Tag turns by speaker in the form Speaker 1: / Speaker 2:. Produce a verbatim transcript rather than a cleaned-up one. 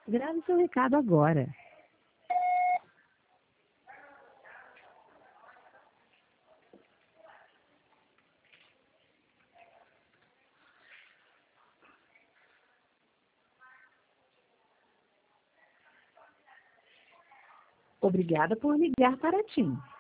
Speaker 1: Grave seu recado agora. Obrigada por ligar para a TIM.